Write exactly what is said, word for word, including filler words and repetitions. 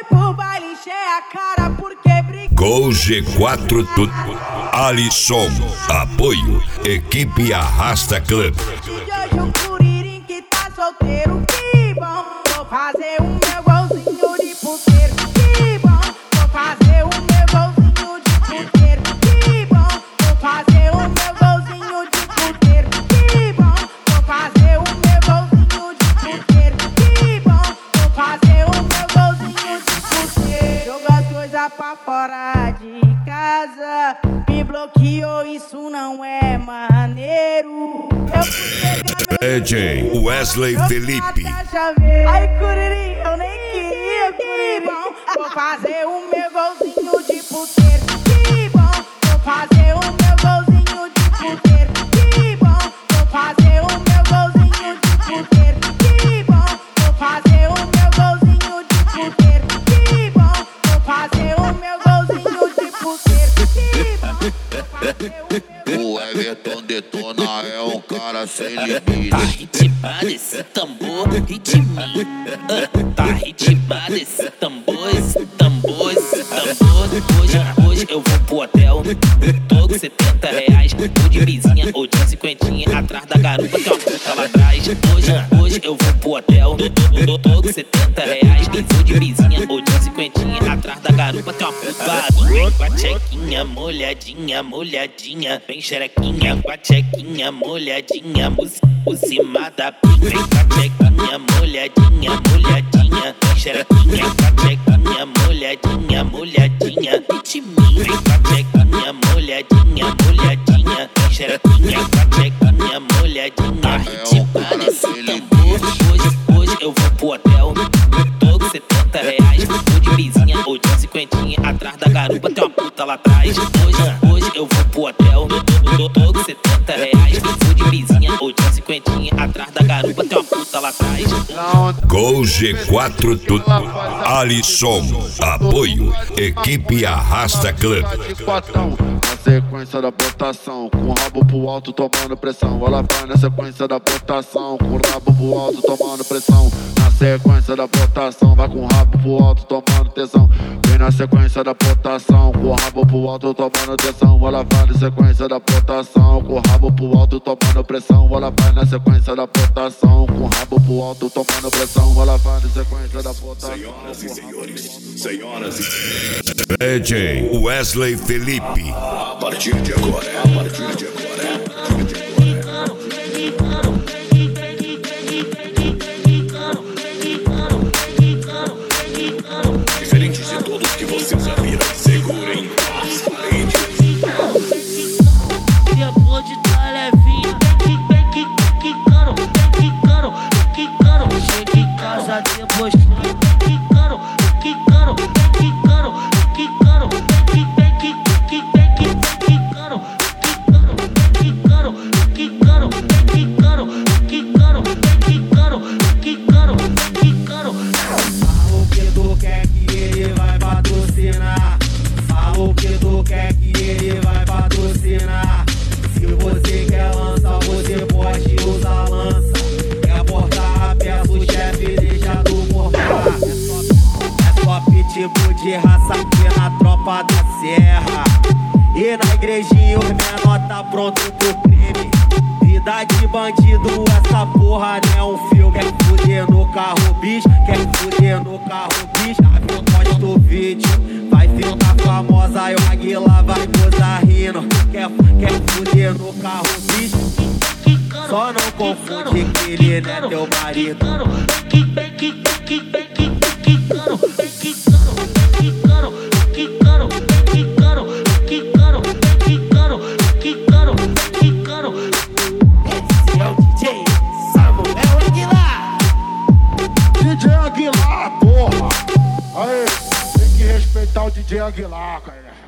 pro baile encher a cara porque briga. Gol G quatro tudo. Alisson, apoio, equipe Arrasta Club. De hoje o Curirim que tá solteiro, que bom. Vou fazer o meu golzinho de puteiro, que bom. Vou fazer o meu golzinho de puteiro, que bom. Vou fazer o meu golzinho de puteiro, que bom. Vou fazer o meu golzinho de puteiro, que bom. Vou fazer o meu golzinho de puteiro. Joga as coisas pra fora de casa, me bloqueou, isso não é maneiro. Eu fui pegar D J Wesley Felipe. Ai, Curirim, eu nem queria, Curirim. Vou fazer o meu golzinho de puteiro, que bom. Vou fazer o meu golzinho de puteiro, que bom. Vou fazer o meu golzinho de puteiro, que bom. Vou fazer o meu golzinho de puteiro, que bom. Vou fazer o meu golzinho de puteiro, que bom. O Everton Detona é um cara sem limite. Tá ritmado esse tambor, ritminho. uh, Tá ritmado esse tambor, esse tambor, esse tambor. Hoje, hoje eu vou pro hotel, tô com setenta reais. Ou de vizinha ou de cinquentinha, atrás da garupa tem uma puta lá atrás. Hoje, hoje eu vou pro hotel, tô, tô com setenta reais. Ou de vizinha ou de cinquentinha, atrás da garupa tem uma puta lá. Com a tchequinha molhadinha, molhadinha, bem xerequinha. Com a tchequinha molhadinha, por cima da pica. Vem com a tchequinha molhadinha, molhadinha, bem xerequinha. Com a tchequinha molhadinha, molhadinha, ritminho. Vem com a tchequinha molhadinha, molhadinha, bem xerequinha. Com a tchequinha molhadinha, tá ritmado esse tambor. Hoje, hoje eu vou pro hotel, tô com setenta reais. Ou de vizinha ou de cinquentinha, atrás da garupa tem uma puta lá atrás. Hoje, hoje eu vou pro hotel, tô, tô com setenta reais. Ou de vizinha ou de cinquentinha, atrás da garupa tem uma puta lá atrás. Gol G quatro tudo. Alisson, apoio, equipe Arrasta Club. Na sequência da botação, com o rabo pro alto tomando pressão. Ela vai na sequência da botação, com o rabo pro alto tomando pressão. Na sequência da botação, vai com o rabo pro alto tomando tesão. Vem na sequência da botação, com o rabo pro alto tomando tesão. Ela vai na sequência da botação, com o rabo pro alto tomando pressão. Ela vai na sequência da botação, com o rabo pro alto tomando pressão. Ela vai na sequência da botação. Senhoras e senhores, senhoras e D J Wesley Felipe. a partir de agora, a partir de agora, a partir de agora. Diferentes de todos que vocês já viram, segurem as paredes. Depois de tá levinho, vem que, vem que, quicando, vem quicando, vem quicando. Chega em casa depois, vem quicando, vem quicando, vem quicando, vem quicando, vem que, vem que, vem que, vem quicando, vem quicando, vem quicando, vem quicando, vem quicando, vem quicando, vem quicando, vem quicando. Fala o que tu quer que ele vai patrocinar. Fala o que tu quer que ele vai patrocinar. Se você quer lança, você pode usar lança. Quer portar a peça, o chefe deixa tu portar. É só, é só pitbull de raça aqui na tropa da serra. E na igrejinha os menor tá pronto pro crime. Vida de bandido, essa porra não é um filme. Quer fuder no carro, bicho, quer fuder no carro, bicho. Já viu nós do vídeo, vai ficar famosa e o Aguila vai gozar rindo. Quer, quer fuder no carro, bicho, só não confunde que ele não é teu marido. Esse é o D J Samuel Aguilar. D J Aguilar, porra! Aê, tem que respeitar o D J Aguilar, cara.